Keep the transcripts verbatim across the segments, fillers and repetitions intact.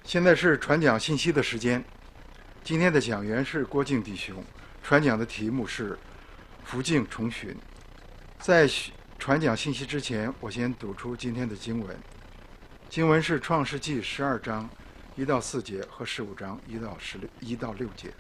现在是传讲信息的时间。今天的讲员是郭敬弟兄，传讲的题目是福敬重寻。在传讲信息之前，我先读出今天的经文。经文是创世纪十二章一到四节和十五章一到十六一到六节。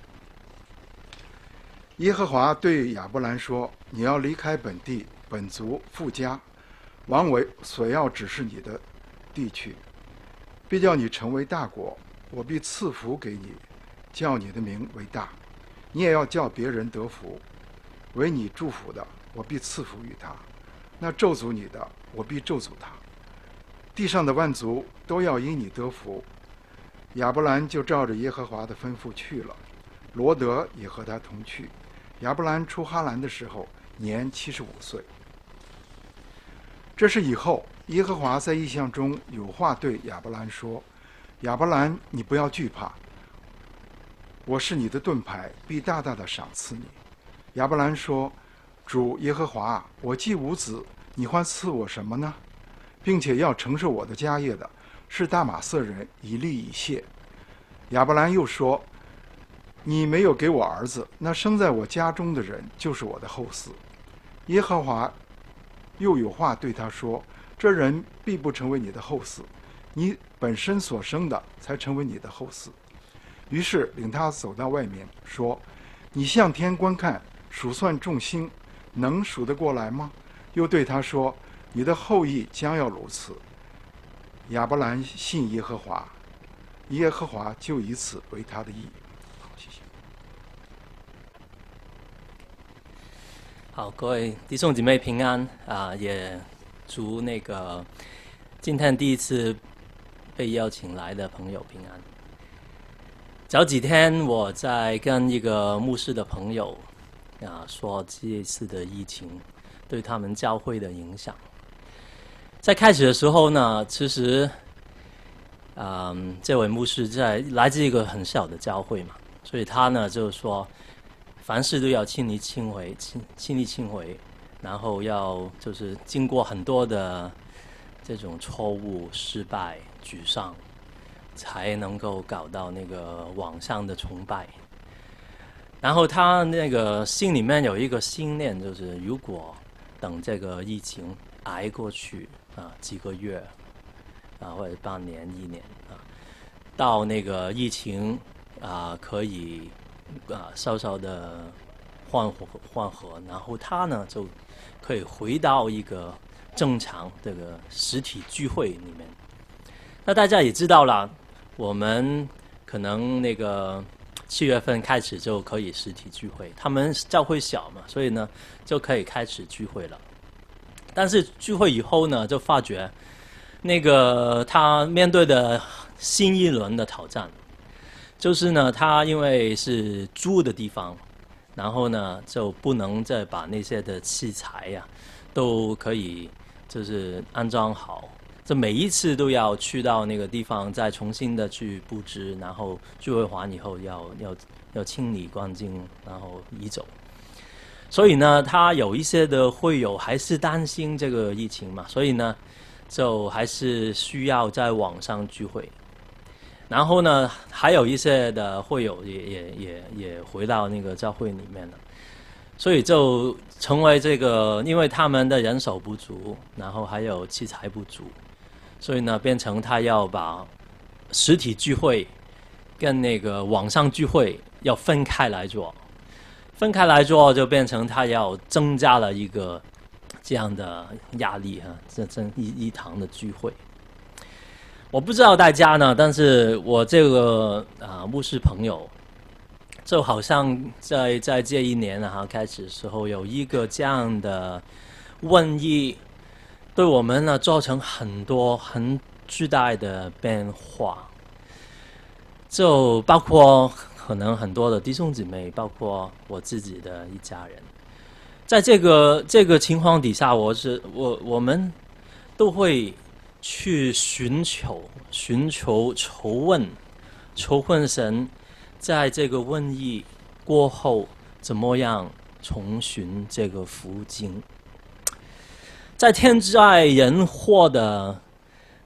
耶和华对亚伯兰说：“你要离开本地、本族、父家，往我所要指示你的地去，必叫你成为大国。我必赐福给你，叫你的名为大。你也要叫别人得福。为你祝福的，我必赐福于他；那咒诅你的，我必咒诅他。地上的万族都要因你得福。”亚伯兰就照着耶和华的吩咐去了，罗德也和他同去。亚伯兰出哈兰的时候，年七十五岁。这是以后耶和华在异象中有话对亚伯兰说：“亚伯兰，你不要惧怕，我是你的盾牌，必大大的赏赐你。”亚伯兰说：“主耶和华，我既无子，你还赐我什么呢？并且要承受我的家业的是大马色人以利以谢。”亚伯兰又说：“你没有给我儿子，那生在我家中的人就是我的后嗣。”耶和华又有话对他说：“这人必不成为你的后嗣，你本身所生的才成为你的后嗣。”于是领他走到外面，说：“你向天观看，数算众星，能数得过来吗？”又对他说：“你的后裔将要如此。”亚伯兰信耶和华，耶和华就以此为他的义。好，谢谢。 好，各位弟兄姐妹平安啊！也祝那个今天第一次被邀请来的朋友平安。早几天我在跟一个牧师的朋友啊说这一次的疫情对他们教会的影响。在开始的时候呢，其实，嗯，这位牧师在来自一个很小的教会嘛，所以他呢就是说，凡事都要亲力亲为，亲亲力亲为，然后要就是经过很多的这种错误、失败、沮丧，才能够搞到那个网上的崇拜。然后他那个心里面有一个信念，就是如果等这个疫情挨过去啊，几个月啊，或者半年、一年啊，到那个疫情啊可以啊稍稍的缓和缓和，然后他呢就可以回到一个正常这个实体聚会里面。那大家也知道了，我们可能那个七月份开始就可以实体聚会，他们教会小嘛，所以呢就可以开始聚会了。但是聚会以后呢，就发觉那个他面对的新一轮的挑战，就是呢，他因为是租的地方，然后呢就不能再把那些的器材呀、啊、都可以就是安装好，这每一次都要去到那个地方再重新的去布置，然后聚会完以后要要要清理干净，然后移走。所以呢，他有一些的会友还是担心这个疫情嘛，所以呢，就还是需要在网上聚会。然后呢，还有一些的会友也也也也回到那个教会里面了，所以就成为这个，因为他们的人手不足，然后还有器材不足，所以呢，变成他要把实体聚会跟那个网上聚会要分开来做。分开来做，就变成他要增加了一个这样的压力哈，这这一一堂的聚会。我不知道大家呢，但是我这个啊、呃、牧师朋友，就好像在在这一年啊开始的时候，有一个这样的瘟疫，对我们呢造成很多很巨大的变化，就包括。可能很多的弟兄姊妹，包括我自己的一家人，在这个这个情况底下，我是我我们都会去寻求、寻求、求问、求问神，在这个瘟疫过后，怎么样重寻这个福经？在天灾人祸的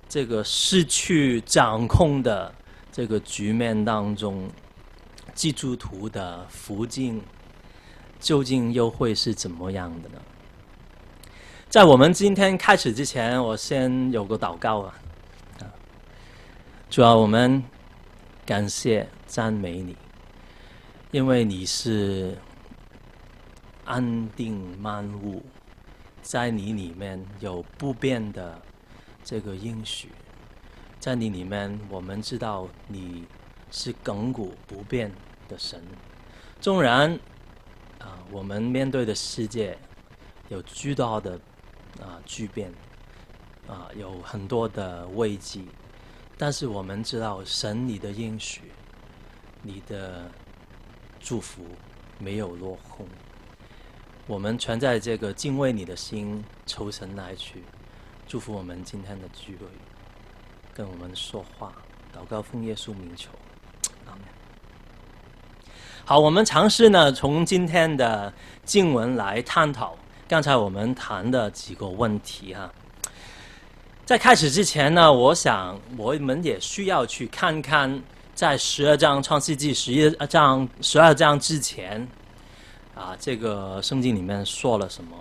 这个失去掌控的这个局面当中，基督徒的福境究竟又会是怎么样的呢？在我们今天开始之前，我先有个祷告啊。主啊，我们感谢赞美你，因为你是安定万物，在你里面有不变的这个应许，在你里面我们知道你是亘古不变的神。纵然啊，我们面对的世界有巨大的啊巨变啊，有很多的危机，但是我们知道神你的应许，你的祝福没有落空。我们全在这个敬畏你的心，求神来去祝福我们今天的聚会，跟我们说话，祷告奉耶稣名求，阿们。好，我们尝试呢从今天的经文来探讨刚才我们谈的几个问题哈。在开始之前呢，我想我们也需要去看看在十二章创世纪十一章十二章之前啊，这个圣经里面说了什么。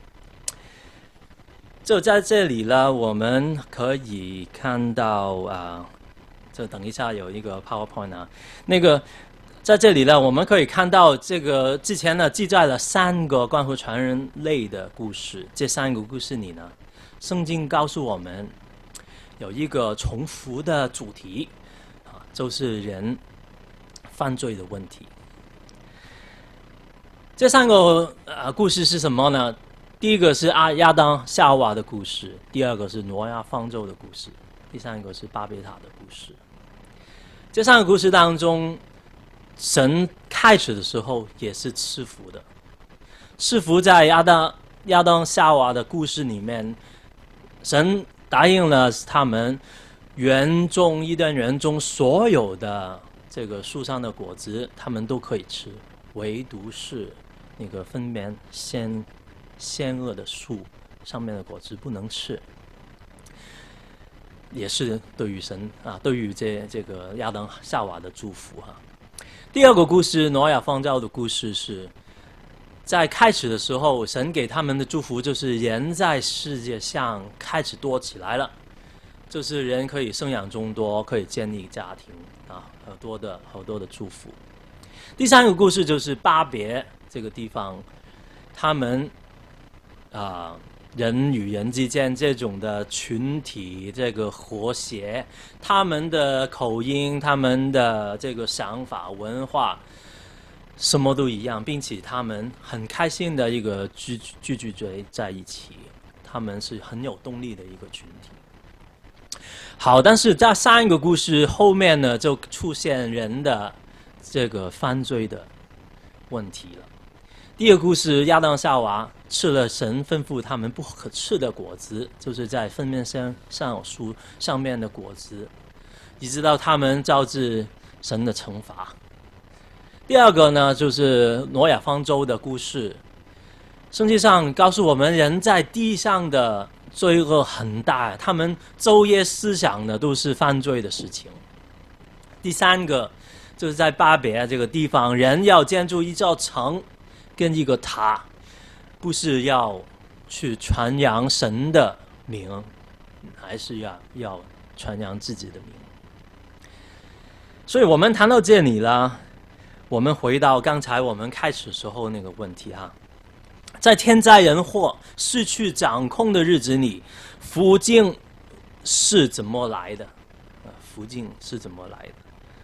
就在这里呢，我们可以看到啊，就等一下有一个 PowerPoint 啊，那个在这里呢，我们可以看到这个之前呢记载了三个关乎全人类的故事。这三个故事里呢，圣经告诉我们有一个重复的主题啊，就是人犯罪的问题。这三个呃故事是什么呢？第一个是阿亚当夏娃的故事，第二个是挪亚方舟的故事，第三个是巴别塔的故事。这三个故事当中，神开始的时候也是赐福的，赐福在亚当亚当夏娃的故事里面，神答应了他们园中伊甸园中所有的这个树上的果子他们都可以吃，唯独是那个分别善善恶的树上面的果子不能吃，也是对于神啊，对于这这个亚当夏娃的祝福哈。第二个故事，挪亚方舟的故事，是在开始的时候，神给他们的祝福就是人在世界上开始多起来了，就是人可以生养众多，可以建立家庭啊，很多的好多的祝福。第三个故事就是巴别这个地方，他们啊人与人之间这种的群体这个和谐，他们的口音，他们的这个想法文化什么都一样，并且他们很开心的一个聚聚聚聚在一起，他们是很有动力的一个群体。好，但是在上一个故事后面呢，就出现人的这个犯罪的问题了。第二个故事，亚当夏娃吃了神吩咐他们不可吃的果子，就是在分辨上上有书上面的果子，一直到他们招致神的惩罚。第二个呢，就是挪亚方舟的故事。圣经上告诉我们，人在地上的罪恶很大，他们昼夜思想的都是犯罪的事情。第三个就是在巴别这个地方，人要建筑一座城跟一个塔，不是要去传扬神的名，还是要要传扬自己的名。所以我们谈到这里了，我们回到刚才我们开始时候那个问题哈，在天灾人祸失去掌控的日子里，福境是怎么来的？福境是怎么来的？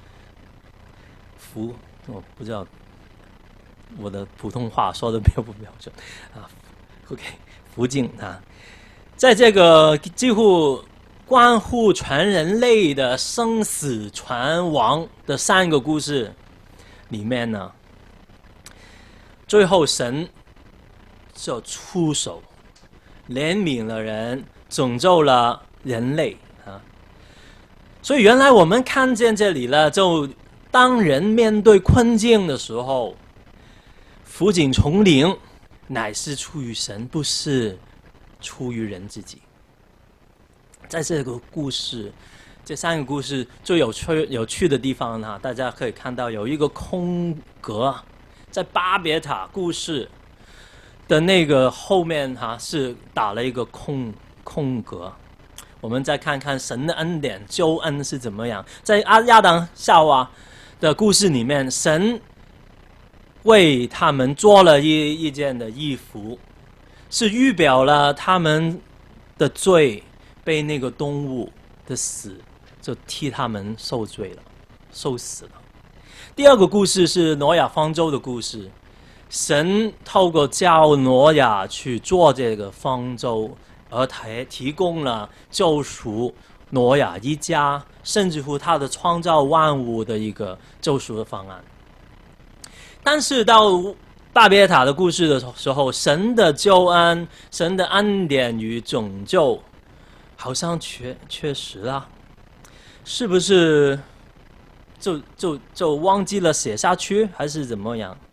福，我不知道我的普通话说的标不标准啊 ？OK， 福境啊，在这个几乎关乎全人类的生死存亡的三个故事里面呢，最后神就出手，怜悯了人，拯救了人类啊。所以原来我们看见这里了，就当人面对困境的时候，福景从灵乃是出于神，不是出于人自己。 在这个故事，这三个故事最有趣有趣的地方呢，大家可以看到有一个空格，在巴别塔故事的那个后面哈、啊、是打了一个空空格。我们再看看神的恩典救恩是怎么样。在阿亚当夏娃的故事里面，神为他们做了一一件的衣服，是预表了他们的罪被那个动物的死就替他们受罪了，受死了。第二个故事是挪亚方舟的故事，神透过叫挪亚去做这个方舟，而提提供了救赎挪亚一家，甚至乎他的创造万物的一个救赎的方案。但是到巴别塔的故事的时候，神的救恩、神的恩典与拯救，好像缺缺失了，是不是就就就忘记了写下去，还是怎么样？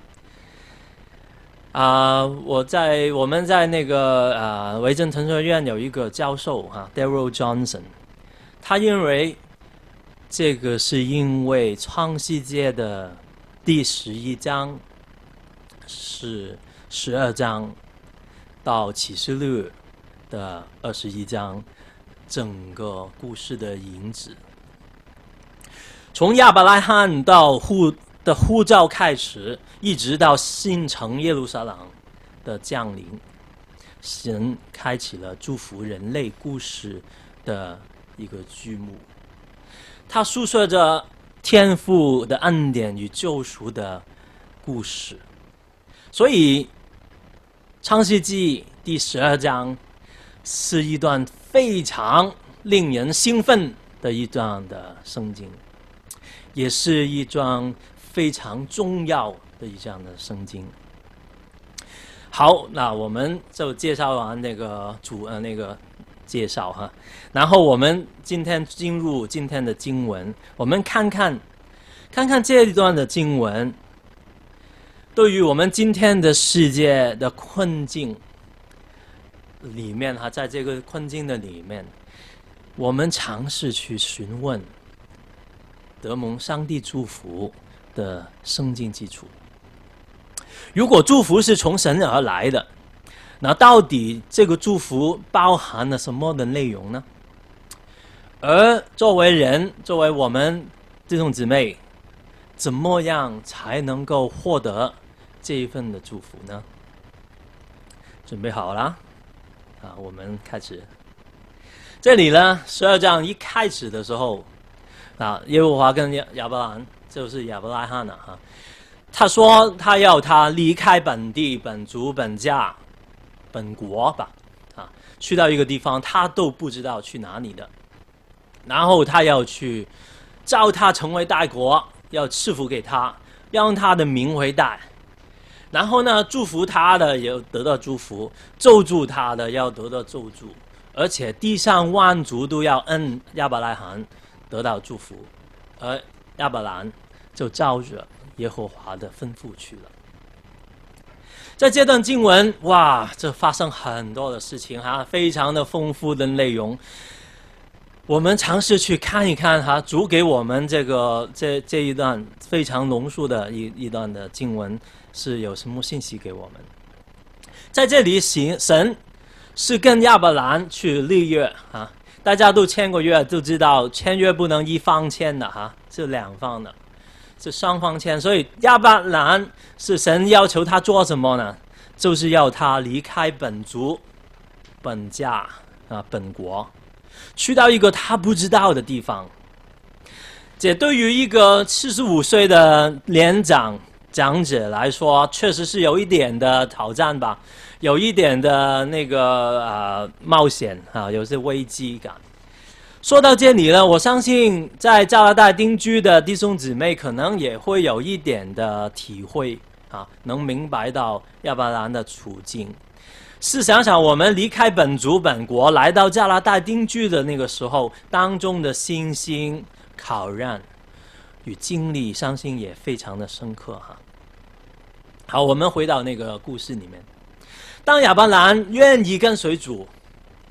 啊、uh, 我在我们在那个啊维珍神学院有一个教授哈、啊、Daryl Johnson， 他认为这个是因为创世纪的第十一章是十二章到启示录的二十一章整个故事的引子，从亚伯拉罕到呼的呼召开始，一直到新城耶路撒冷的降临，神开启了祝福人类故事的一个剧目。他诉说着天父的恩典与救赎的故事。所以创世纪第十二章是一段非常令人兴奋的一段的圣经，也是一段非常重要的一章的圣经。好，那我们就介绍完那个主呃那个介绍哈，然后我们今天进入今天的经文，我们看看看看这一段的经文对于我们今天的世界的困境里面哈，在这个困境的里面，我们尝试去询问得蒙上帝祝福的圣经基础。如果祝福是从神而来的，那到底这个祝福包含了什么的内容呢？而作为人，作为我们弟兄姊妹，怎么样才能够获得这一份的祝福呢？准备好了啊，我们开始。这里呢，十二章一开始的时候啊，耶和华跟亚伯兰，就是亚伯拉罕啊，哈，他说他要他离开本地、本族、本家、本国吧，啊，去到一个地方他都不知道去哪里的，然后他要去召他成为大国，要赐福给他，让他的名为大。然后呢，祝福他的也得到祝福，咒诅他的要得到咒诅，而且地上万族都要因亚伯拉罕得到祝福，而亚伯兰就照着耶和华的吩咐去了。在这段经文，哇，这发生很多的事情哈，非常的丰富的内容。我们尝试去看一看哈，主给我们这个这这一段非常浓缩的一一段的经文是有什么信息给我们？在这里，神是跟亚伯兰去立约啊，大家都签过约，都知道签约不能一方签的哈，是两方的，是双方签。所以亚伯兰是神要求他做什么呢？就是要他离开本族、本家啊、本国。去到一个他不知道的地方，这对于一个四十五岁的年长长者来说，确实是有一点的挑战吧，有一点的那个呃冒险啊，有些危机感。说到这里呢，我相信在加拿大定居的弟兄姊妹可能也会有一点的体会啊，能明白到亚伯兰的处境。试想想，我们离开本族本国，来到加拿大定居的那个时候，当中的信心考验与经历，相信也非常的深刻哈。好，我们回到那个故事里面，当亚伯兰愿意跟随主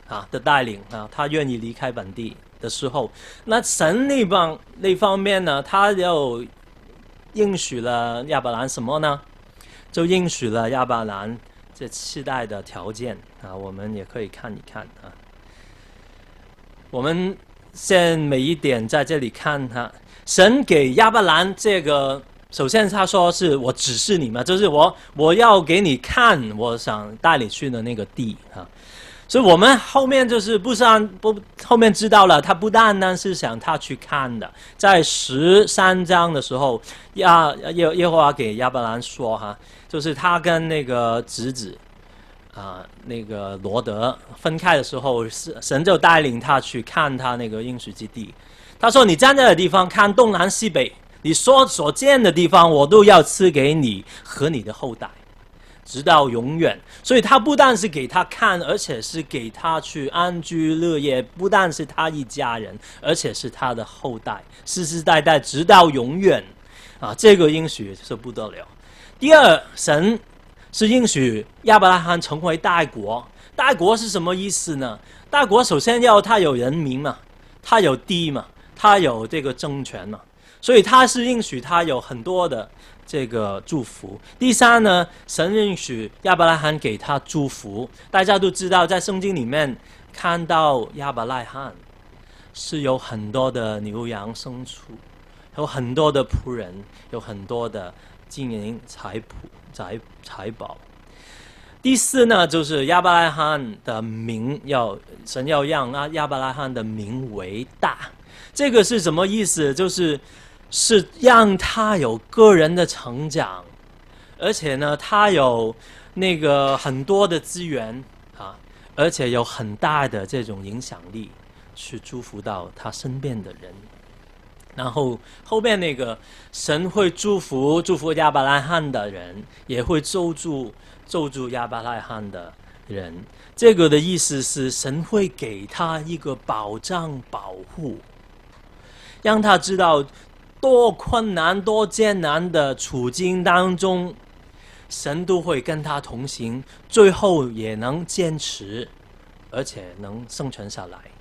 啊的带领啊，他愿意离开本地的时候，那神那方那方面呢，他又应许了亚伯兰什么呢？就应许了亚伯兰这期待的条件啊，我们也可以看一看啊。我们先每一点在这里看哈，神给亚伯兰这个，首先他说是我指示你嘛，就是我我要给你看，我想带你去的那个地啊。所以我们后面就是不是不后面知道了，他不单单是想他去看的，在十三章的时候，亚耶耶和华给亚伯兰说哈，就是他跟那个侄子啊、呃，那个罗德分开的时候，神就带领他去看他那个应许之地。他说：“你站在的地方看东南西北，你所所见的地方，我都要赐给你和你的后代。”直到永远，所以他不但是给他看，而且是给他去安居乐业，不但是他一家人，而且是他的后代，世世代代直到永远啊！这个应许是不得了。第二，神是应许亚伯拉罕成为大国。大国是什么意思呢？大国首先要他有人民嘛，他有地嘛，他有这个政权嘛，所以他是应许他有很多的这个祝福。第三呢，神允许亚伯拉罕给他祝福。大家都知道，在圣经里面看到亚伯拉罕是有很多的牛羊牲畜，有很多的仆人，有很多的金银财宝财财宝。第四呢，就是亚伯拉罕的名要神要让亚伯拉罕的名为大。这个是什么意思？就是是让他有个人的成长，而且呢，他有那个很多的资源啊，而且有很大的这种影响力，去祝福到他身边的人。然后后面那个神会祝福祝福亚伯拉罕的人，也会咒诅咒诅亚伯拉罕的人。这个的意思是，神会给他一个保障保护，让他知道多困难多艰难的处境当中，神都会跟他同行，最后也能坚持，而且能生存下来。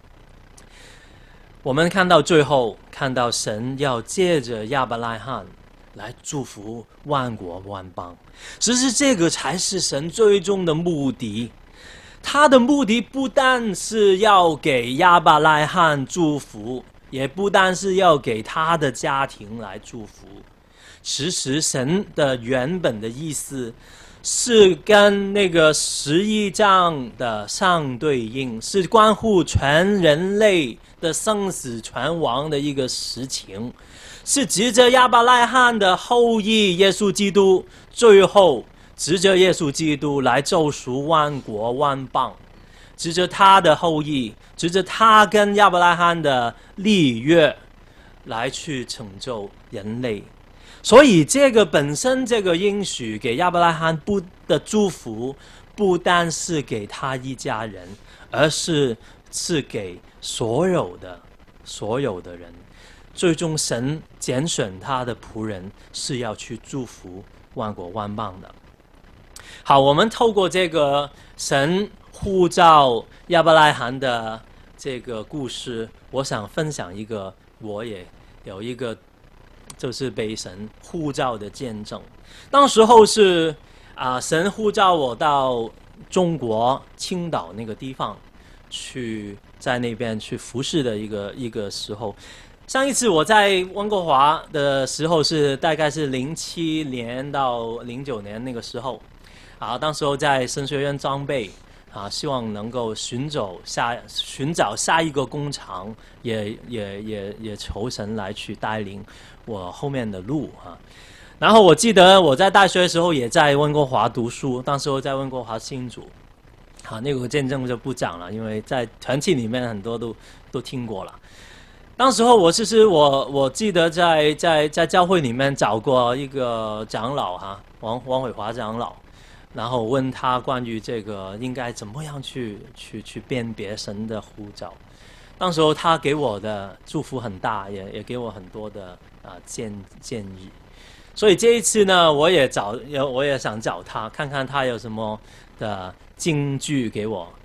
我们看到最后，看到神要借着亚伯拉罕来祝福万国万邦，其实这个才是神最终的目的。他的目的不但是要给亚伯拉罕祝福，也不单是要给他的家庭来祝福。其实神的原本的意思是跟那个十一章的相对应，是关乎全人类的生死存亡的一个实情，是藉着亚伯拉罕的后裔耶稣基督，最后藉着耶稣基督来救赎万国万邦，藉着他的后裔，藉着他跟亚伯拉罕的立约来去拯救人类。所以这个本身这个应许给亚伯拉罕不的祝福，不单是给他一家人，而是是给所有的所有的人。最终神拣选他的仆人，是要去祝福万国万邦的。好，我们透过这个神呼召亚伯拉罕的这个故事，我想分享一个我也有一个就是被神呼召的见证。当时候是啊、呃，神呼召我到中国青岛那个地方去，在那边去服侍的一个一个时候。上一次我在温哥华的时候是大概是零七年到零九年那个时候啊，当时候在神学院装备啊，希望能够寻找下寻找下一个工厂，也也也也求神来去带领我后面的路啊。然后我记得我在大学的时候也在温哥华读书，当时我在温哥华新竹，好，那个见证就不讲了，因为在团体里面很多都都听过了。当时候我其实我我记得在在在教会里面找过一个长老哈，王王伟华长老。然后问他关于这个应该怎么样去去去辨别神的呼召，当时候他给我的祝福很大，也也给我很多的啊、呃、建建议，所以这一次呢，我也找我也想找他看看他有什么的金句给我。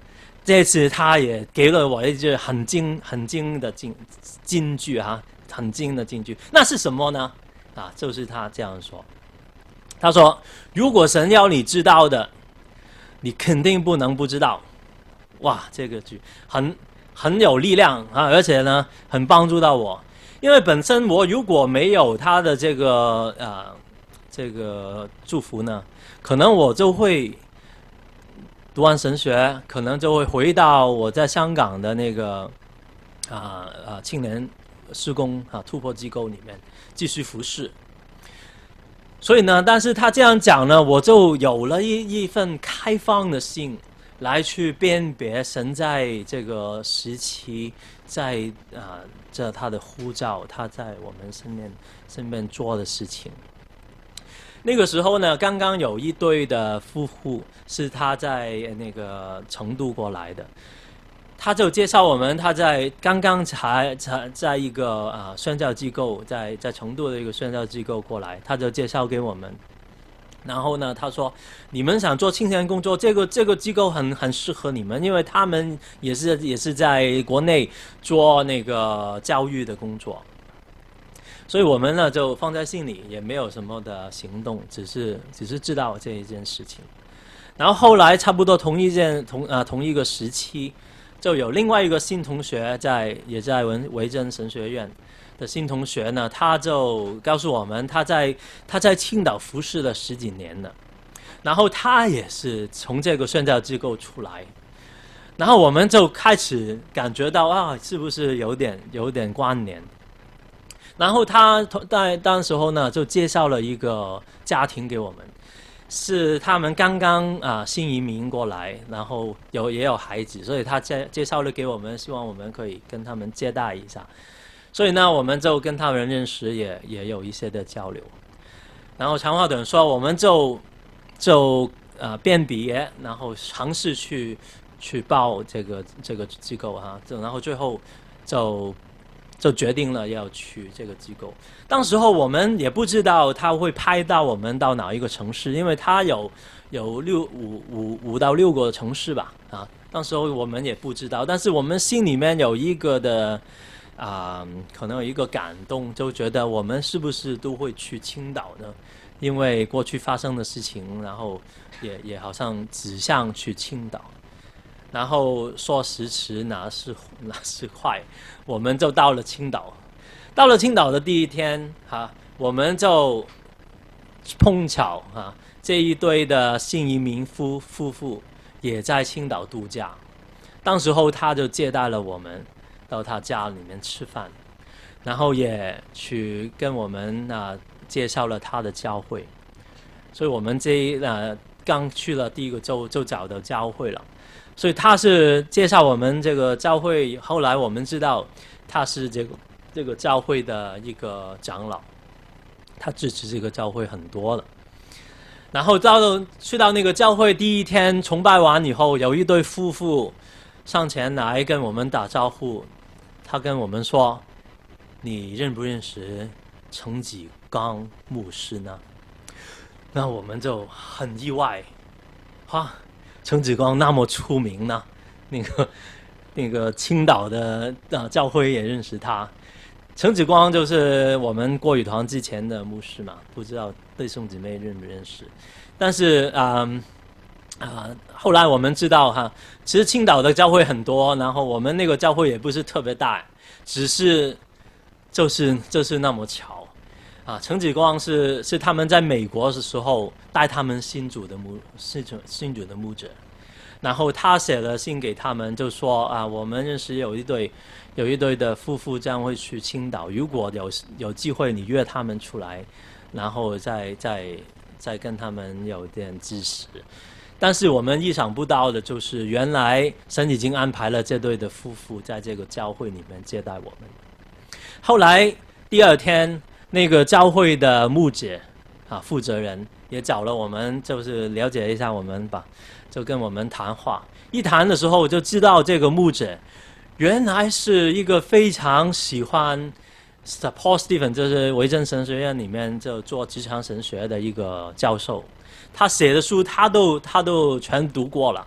这次他也给了我一句很精很精的金金句哈、啊，很精的金句。那是什么呢？啊，就是他这样说。他说：“如果神要你知道的，你肯定不能不知道。”哇，这个句很很有力量啊，而且呢，很帮助到我。因为本身我如果没有他的这个呃这个祝福呢，可能我就会读完神学，可能就会回到我在香港的那个啊啊青年事工啊突破机构里面继续服侍。所以呢，但是他这样讲呢，我就有了一一份开放的心，来去辨别神在这个时期在啊这他的呼召，他在我们身边身边做的事情。那个时候呢，刚刚有一对的夫妇是他在那个成都过来的，他就介绍我们，他在刚刚才才在一个啊、呃、宣教机构，在在成都的一个宣教机构过来，他就介绍给我们。然后呢，他说：“你们想做青年工作，这个这个机构很很适合你们，因为他们也是也是在国内做那个教育的工作。”所以我们呢就放在心里，也没有什么的行动，只是只是知道这一件事情。然后后来差不多同一件同啊、呃、同一个时期，就有另外一个新同学在也在维维真神学院的新同学呢，他就告诉我们，他在他在青岛服侍了十几年了，然后他也是从这个宣教机构出来，然后我们就开始感觉到啊，是不是有点有点关联？然后他在当时候呢，就介绍了一个家庭给我们，是他们刚刚啊、呃、新移民过来，然后有也有孩子，所以他介介绍了给我们，希望我们可以跟他们接待一下。所以呢，我们就跟他们认识也，也也有一些的交流。然后长话短说，我们就就呃辨别，然后尝试去去报这个这个机构哈，就然后最后就就决定了要去这个机构。当时候我们也不知道他会派到我们到哪一个城市，因为他有有六五五五到六个城市吧啊。当时候我们也不知道，但是我们心里面有一个的。啊、呃，可能有一个感动，就觉得我们是不是都会去青岛呢？因为过去发生的事情，然后也也好像指向去青岛。然后说时迟，哪是哪是快，我们就到了青岛。到了青岛的第一天，哈、啊，我们就碰巧啊，这一对的新移民夫夫妇也在青岛度假。当时候他就接待了我们。到他家里面吃饭，然后也去跟我们啊、呃、介绍了他的教会，所以我们这一呃刚去了第一个周就找到教会了，所以他是介绍我们这个教会，后来我们知道他是这个这个教会的一个长老，他支持这个教会很多了。然后到了去到那个教会第一天崇拜完以后，有一对夫妇上前来跟我们打招呼。他跟我们说：“你认不认识陈启刚牧师呢？”那我们就很意外，哈，陈启刚那么出名呢，那个那个青岛的啊教会也认识他。陈启光就是我们国语团之前的牧师嘛，不知道弟兄姊妹认不认识？但是啊。嗯啊、呃，后来我们知道哈，其实青岛的教会很多，然后我们那个教会也不是特别大，只是就是就是那么巧啊。陈启光是是他们在美国的时候带他们新主的牧新主新主的牧者，然后他写了信给他们，就说啊，我们认识有一对有一对的夫妇将会去青岛，如果有有机会你约他们出来，然后再再再跟他们有点支持。但是我们意想不到的就是，原来神已经安排了这对的夫妇在这个教会里面接待我们。后来第二天，那个教会的牧者啊负责人也找了我们，就是了解一下我们吧，就跟我们谈话。一谈的时候就知道这个牧者原来是一个非常喜欢 Paul Stephen， 就是维真神学院里面就做职场神学的一个教授。他写的书他都他都全读过了，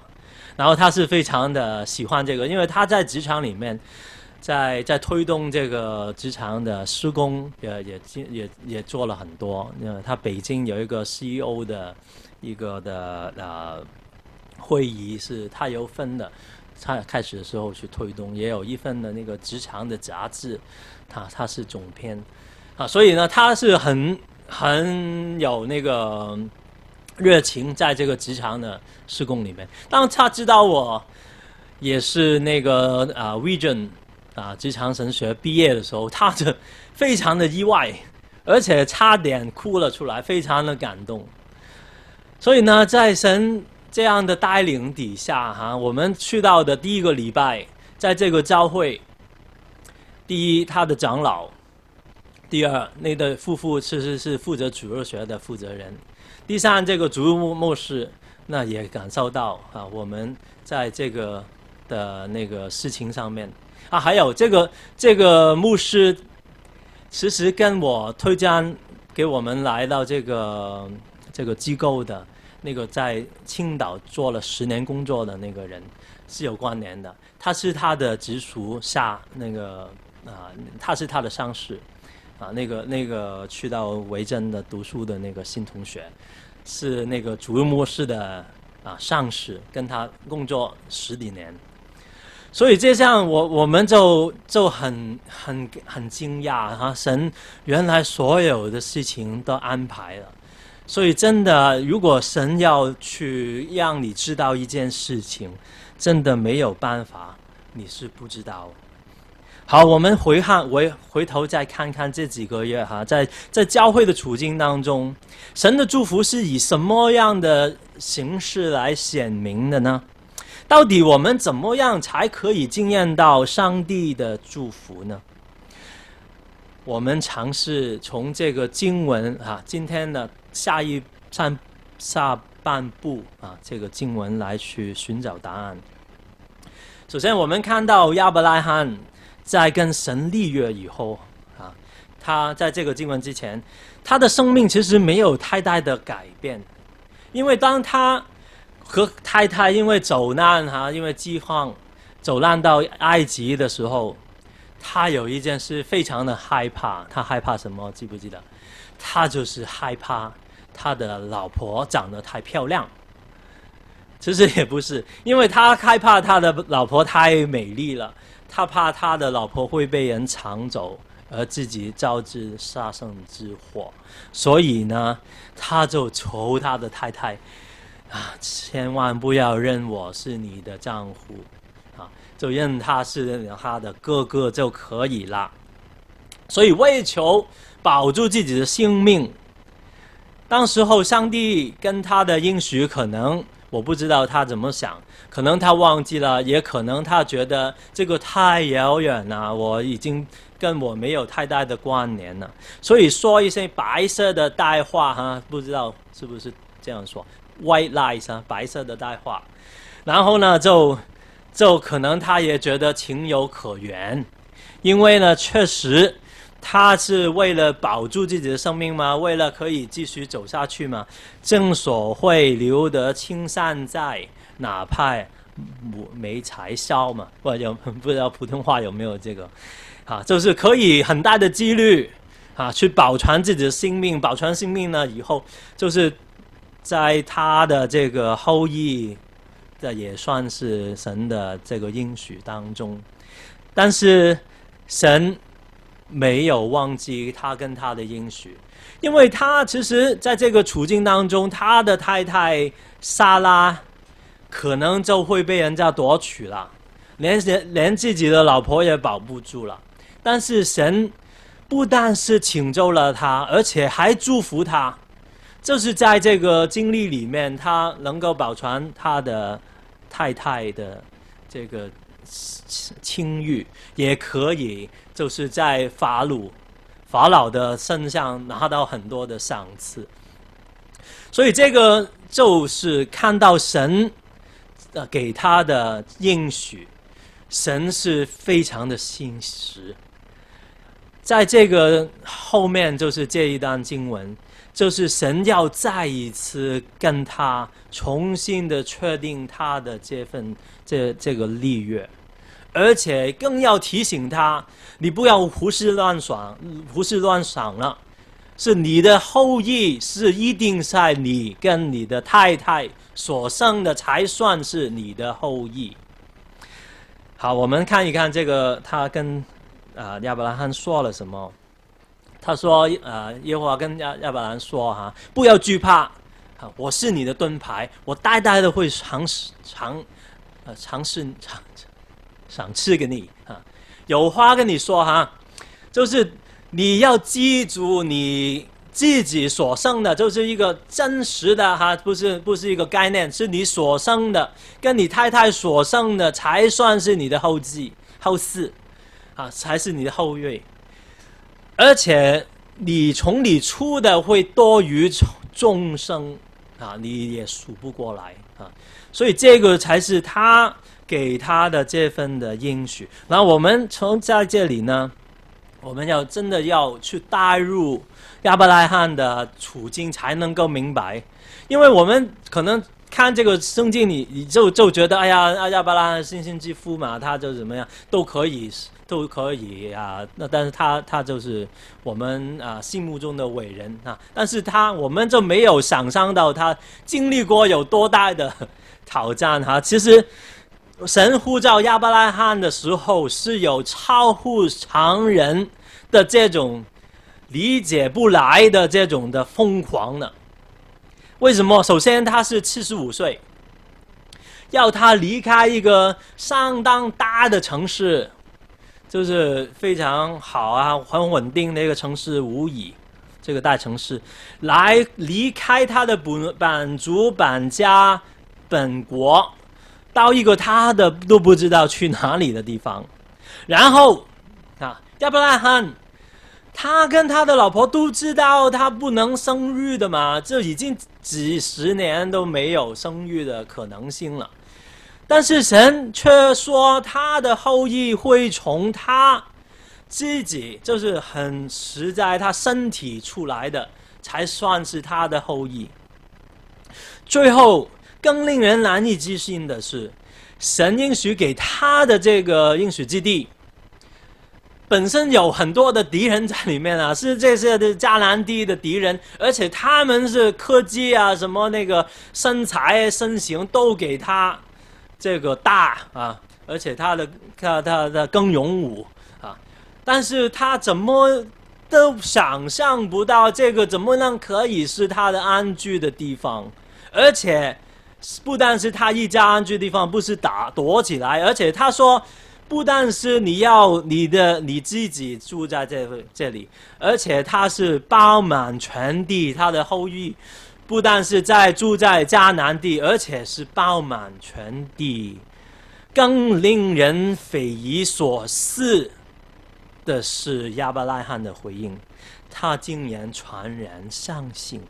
然后他是非常的喜欢这个，因为他在职场里面，在在推动这个职场的施工也也也也做了很多。呃，他北京有一个 C E O 的一个的呃会议是他有分的，他开始的时候去推动，也有一份的那个职场的杂志，他他是总编啊，所以呢他是很很有那个热情在这个职场的施工里面。当他知道我也是那个啊 Vision 啊职场神学毕业的时候，他就非常的意外，而且差点哭了出来，非常的感动。所以呢，在神这样的带领底下哈，我们去到的第一个礼拜，在这个教会，第一他的长老，第二那对夫妇其实是负责主日学的负责人，第三这个主日牧师，那也感受到啊，我们在这个的那个事情上面啊，还有这个这个牧师，其实跟我推荐给我们来到这个这个机构的那个在青岛做了十年工作的那个人是有关联的。他是他的直属下那个啊，他是他的上司啊，那个那个去到维珍的读书的那个新同学，是那个主日牧师的啊上司，跟他工作十几年。所以这样我我们就就很很很惊讶啊！神原来所有的事情都安排了，所以真的，如果神要去让你知道一件事情，真的没有办法，你是不知道。好，我们回看回回头再看看这几个月哈，在在教会的处境当中，神的祝福是以什么样的形式来显明的呢？到底我们怎么样才可以经验到上帝的祝福呢？我们尝试从这个经文啊，今天的下一上下半部啊，这个经文来去寻找答案。首先，我们看到亚伯拉罕在跟神立约以后啊，他在这个经文之前，他的生命其实没有太大的改变，因为当他和太太因为走难哈、啊，因为饥荒走难到埃及的时候，他有一件事非常的害怕。他害怕什么？记不记得？他就是害怕他的老婆长得太漂亮。其实也不是，因为他害怕他的老婆太美丽了，他怕他的老婆会被人抢走，而自己招致杀身之祸。所以呢，他就求他的太太啊，千万不要认我是你的丈夫啊，就认他是他的哥哥就可以了。所以为求保住自己的性命，当时候上帝跟他的应许，可能我不知道他怎么想，可能他忘记了，也可能他觉得这个太遥远了，我已经跟我没有太大的关联了，所以说一些白色的带话哈，不知道是不是这样说。White lies 啊，白色的带话，然后呢，就就可能他也觉得情有可原，因为呢，确实他是为了保住自己的生命嘛，为了可以继续走下去嘛。正所谓留得青山在，哪怕没柴烧嘛。我有不知道普通话有没有这个啊？就是可以很大的几率啊，去保全自己的性命，保全性命呢，以后就是在他的这个后裔，这也算是神的这个应许当中。但是神没有忘记他跟他的应许，因为他其实在这个处境当中，他的太太撒拉可能就会被人家夺取了，连连自己的老婆也保不住了。但是神不但是拯救了他，而且还祝福他，就是在这个经历里面，他能够保全他的太太的这个清誉，也可以就是在法老法老的身上拿到很多的赏赐。所以这个就是看到神给他的应许，神是非常的信实。在这个后面就是这一段经文， 就是神要再一次跟他重新的确定他的这份这这个立约，而且更要提醒他，你不要胡思乱想，胡思乱想了，是你的后裔是一定在你跟你的太太所生的才算是你的后裔。好，我们看一看这个他跟啊、呃、亚伯拉罕说了什么。他说：“呃，耶和华跟亚亚伯兰说哈，不要惧怕，啊，我是你的盾牌，我代代的会尝尝，呃，尝试尝赏赐给你啊。有话跟你说哈，就是你要记住你自己所生的，就是一个真实的哈，不是不是一个概念，是你所生的，跟你太太所生的才算是你的后继后嗣，啊，才是你的后裔。”而且你从你出的会多于众生啊，你也数不过来啊，所以这个才是他给他的这份的应许。然后我们从在这里呢，我们要真的要去带入亚伯拉罕的处境，才能够明白。因为我们可能看这个圣经，你你就就觉得，哎呀，亚伯拉罕信心之父嘛，他就怎么样都可以。都可以啊，那但是他他就是我们啊心目中的伟人啊，但是他我们就没有想象到他经历过有多大的挑战哈、啊。其实神呼召亚伯拉罕的时候是有超乎常人的这种理解不来的这种的疯狂的。为什么？首先他是七十五岁，要他离开一个相当大的城市。就是非常好啊，很稳定的一个城市无疑，这个大城市，来离开他的本本族本家本国，到一个他的都不知道去哪里的地方，然后啊，亚伯拉罕，他跟他的老婆都知道他不能生育的嘛，这已经几十年都没有生育的可能性了。但是神却说他的后裔会从他自己，就是很实在他身体出来的才算是他的后裔。最后更令人难以置信的是，神应许给他的这个应许之地本身有很多的敌人在里面啊，是这些的迦南地的敌人，而且他们是科技啊，什么那个身材身形都给他这个大啊，而且他的他他的更勇武啊，但是他怎么都想象不到这个怎么样可以是他的安居的地方，而且不但是他一家安居的地方，不是打躲起来，而且他说不但是你要你的你自己住在这这里，而且他是包满全地，他的后裔。不但是在住在迦南地，而且是包满全地。更令人匪夷所思的是亚伯拉罕的回应，他竟然全然相信。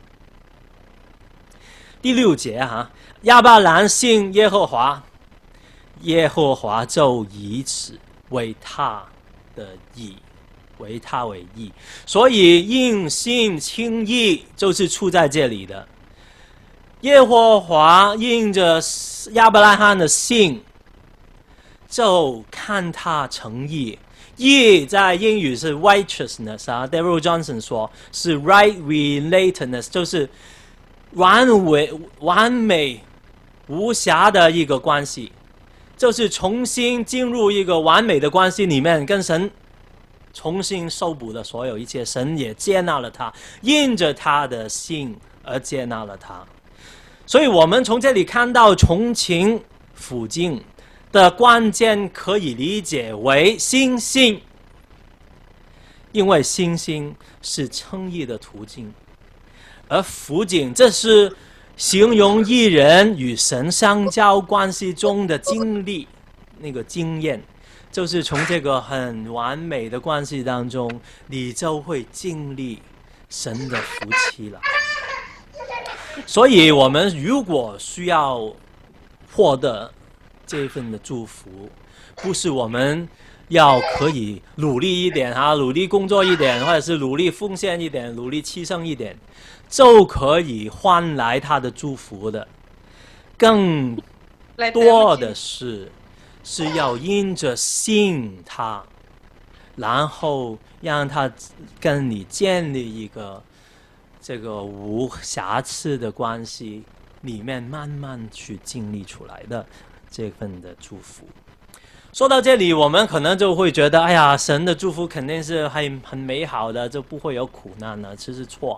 第六节哈、啊，亚伯兰信耶和华，耶和华就以此为他的义。为他为义，所以因信称义就是出在这里的。耶和华因着亚伯拉罕的信，就看他成义。义在英语是 righteousness 啊 ，Daryl Johnson 说是 right relatedness， 就是完美完美无瑕的一个关系，就是重新进入一个完美的关系里面，跟神重新修补了所有一切，神也接纳了他，因着他的信而接纳了他。所以我们从这里看到重情辅境的关键可以理解为信心，因为信心是称义的途径，而辅境这是形容一人与神相交关系中的经历，那个经验。就是从这个很完美的关系当中，你就会经历神的福气了。所以我们如果需要获得这份的祝福，不是我们要可以努力一点哈，努力工作一点，或者是努力奉献一点，努力牺牲一点，就可以换来他的祝福的。更多的是是要因着信他，然后让他跟你建立一个这个无瑕疵的关系，里面慢慢去经历出来的这份的祝福。说到这里，我们可能就会觉得，哎呀，神的祝福肯定是很很美好的，就不会有苦难了。其实错。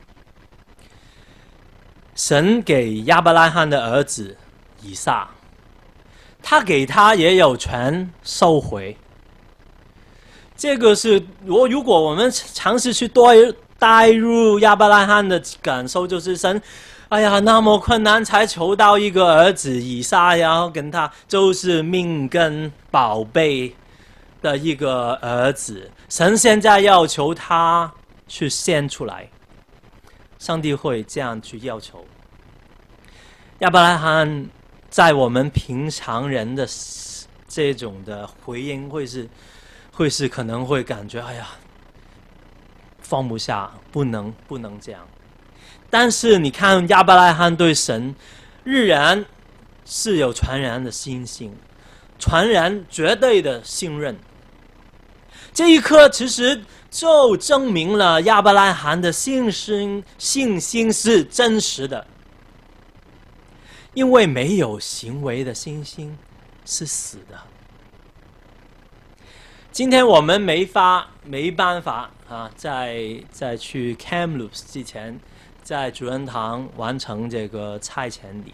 神给亚伯拉罕的儿子以撒，他给他也有权收回。这个是我如果我们尝试去多带入亚伯拉罕的感受，就是神，哎呀，那么困难才求到一个儿子以撒，然后跟他就是命根宝贝的一个儿子，神现在要求他去献出来，上帝会这样去要求。亚伯拉罕在我们平常人的这种的回应会是会是可能会感觉，哎呀，放不下，不能不能这样。但是你看亚伯拉罕对神仍然是有全然的信心，全然绝对的信任。这一刻其实就证明了亚伯拉罕的信心信心是真实的，因为没有行为的信心是死的。今天我们没法没办法啊，在在去 Kamloops 之前，在主人堂完成这个差遣礼，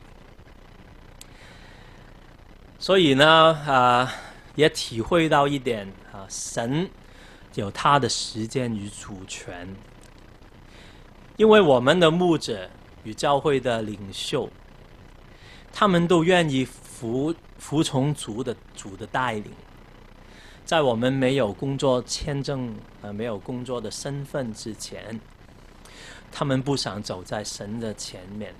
所以呢，啊，也体会到一点啊，神有他的时间与主权，因为我们的牧者与教会的领袖，他们都愿意服服从主的主的带领。在我们没有工作签证、呃没有工作的身份之前，他们不想走在神的前面。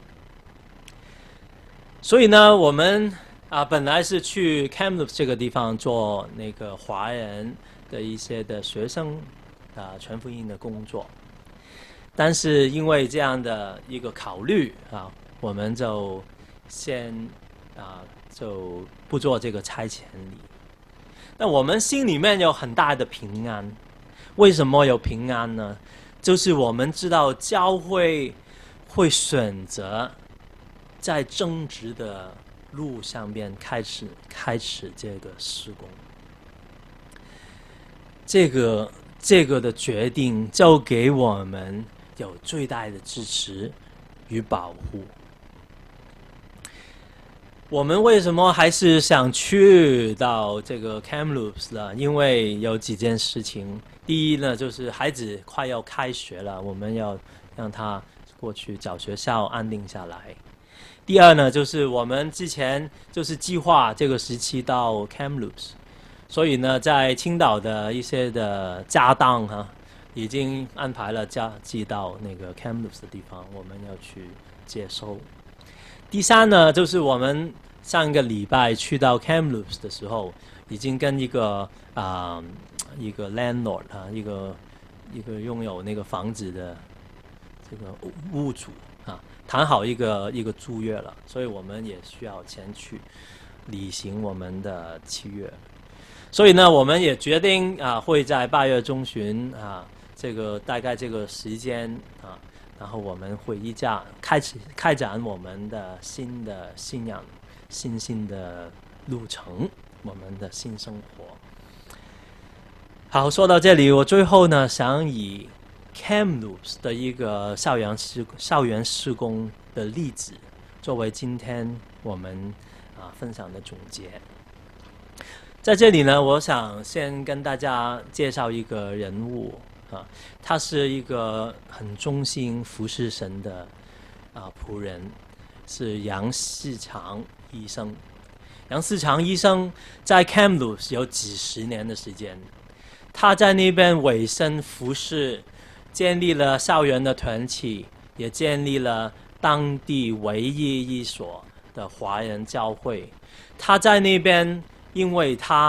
所以呢，我们啊本来是去 Kamloops 这个地方做那个华人的一些的学生啊传福音的工作，但是因为这样的一个考虑啊，我们就先啊就不做这个差遣礼。但我们心里面有很大的平安。为什么有平安呢？就是我们知道教会会选择在正直的路上面开始开始这个事工。这个这个的决定就给我们有最大的支持与保护。我们为什么还是想去到这个 Kamloops 呢？因为有几件事情。第一呢，就是孩子快要开学了，我们要让他过去找学校安定下来。第二呢，就是我们之前就是计划这个时期到 Kamloops， 所以呢，在青岛的一些的家当哈、啊，已经安排了家寄到那个 Kamloops 的地方，我们要去接收。第三呢，就是我们上个礼拜去到 Kamloops 的时候，已经跟一个啊、呃、一个 landlord 啊，一个一个拥有那个房子的这个屋主啊，谈好一个一个租约了，所以我们也需要前去履行我们的契约。所以呢，我们也决定啊，会在八月中旬啊，这个大概这个时间啊。然后我们会依家开始开展我们的新的信仰、新兴的路程，我们的新生活。好，说到这里，我最后呢想以 Kamloops 的一个校园施校园施工的例子，作为今天我们啊分享的总结。在这里呢，我想先跟大家介绍一个人物。啊，他是一个很忠心服侍神的啊仆人，是杨世长医生。杨世长医生在 Kamloops 有几十年的时间，他在那边委身服侍，建立了校园的团体，也建立了当地唯一一所的华人教会。他在那边，因为他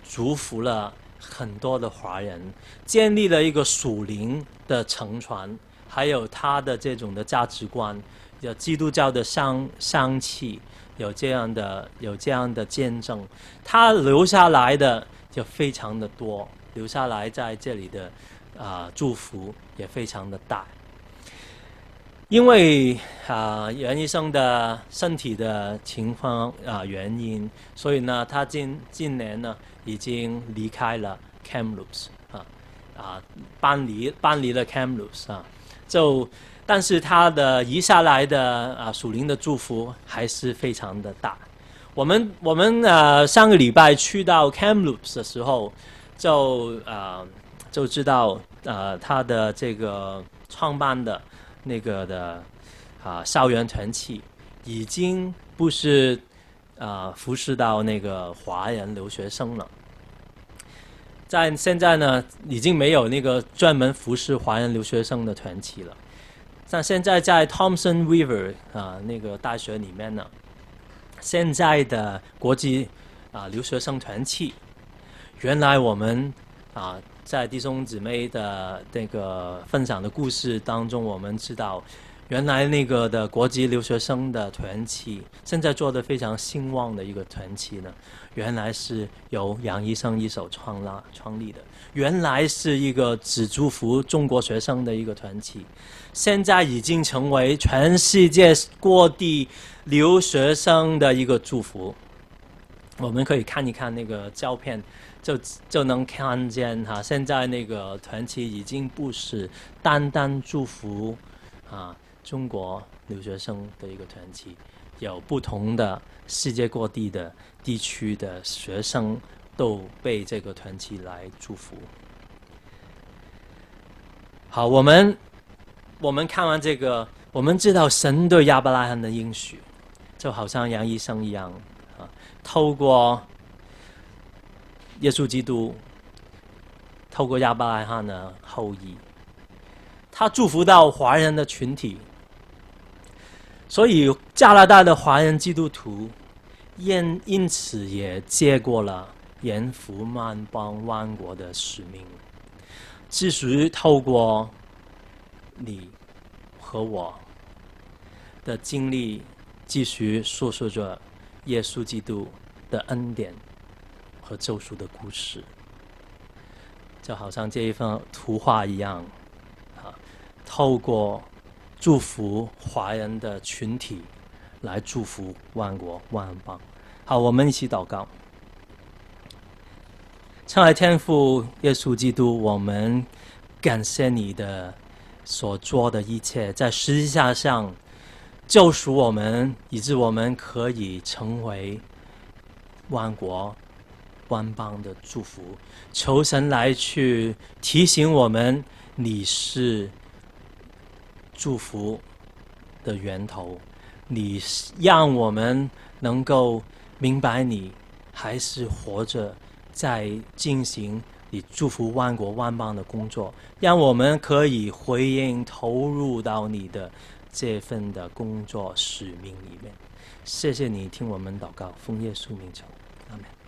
祝福了很多的华人，建立了一个属灵的承传，还有他的这种的价值观，有基督教的香香气，有这样的有这样的见证，他留下来的就非常的多，留下来在这里的啊、呃、祝福也非常的大。因为啊、呃、袁医生的身体的情况啊、呃、原因，所以呢，他近近年呢已经离开了 Kamloops 啊啊搬离搬离了 Kamloops 啊，就但是他的移下来的啊属灵的祝福还是非常的大。我们我们呃上个礼拜去到 Kamloops 的时候，就啊、呃、就知道呃他的这个创办的那个的啊校园团契已经不是啊服侍到那个华人留学生了，在现在呢已经没有那个专门服侍华人留学生的团契了。但现在在 Thomson River 啊那个大学里面呢，现在的国际啊留学生团契，原来我们啊在弟兄姊妹的那个分享的故事当中，我们知道原来那个的国际留学生的团契，现在做的非常兴旺的一个团契呢，原来是由杨医生一手创拉创立的，原来是一个只祝福中国学生的一个团契，现在已经成为全世界各地留学生的一个祝福。我们可以看一看那个照片，就就能看见哈，现在那个团契已经不是单单祝福啊中国留学生的一个团契，有不同的世界各地的地区的学生都被这个团契来祝福。好，我们我们看完这个，我们知道神对亚伯拉罕的应许，就好像杨医生一样啊，透过耶稣基督，透过亚伯拉罕的后裔，他祝福到华人的群体，所以加拿大的华人基督徒因因此也接过了延福万邦万国的使命，至于透过你和我的经历，继续诉说着耶稣基督的恩典和救赎的故事，就好像这一幅图画一样，啊，透过祝福华人的群体来祝福万国万邦。好，我们一起祷告。亲爱的天父耶稣基督，我们感谢你的所做的一切，在十字架上救赎我们，以致我们可以成为万国万邦的祝福。求神来去提醒我们，你是祝福的源头，你让我们能够明白你还是活着，在进行你祝福万国万邦的工作，让我们可以回应投入到你的这份的工作使命里面。谢谢你听我们祷告，奉耶稣名求，阿们。